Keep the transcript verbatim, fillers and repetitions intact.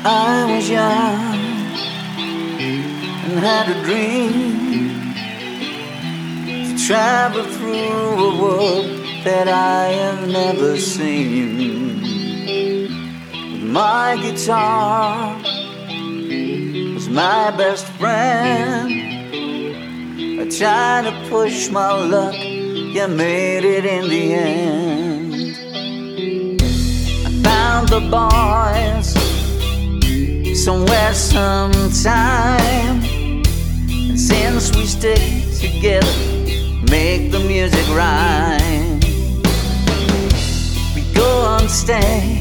I was young and had a dream to travel through a world that I have never seen. With my guitar was my best friend. I tried to push my luck, you made it in the end. I found the boys somewhere, sometime, and since we stick together, make the music rhyme. We go on stage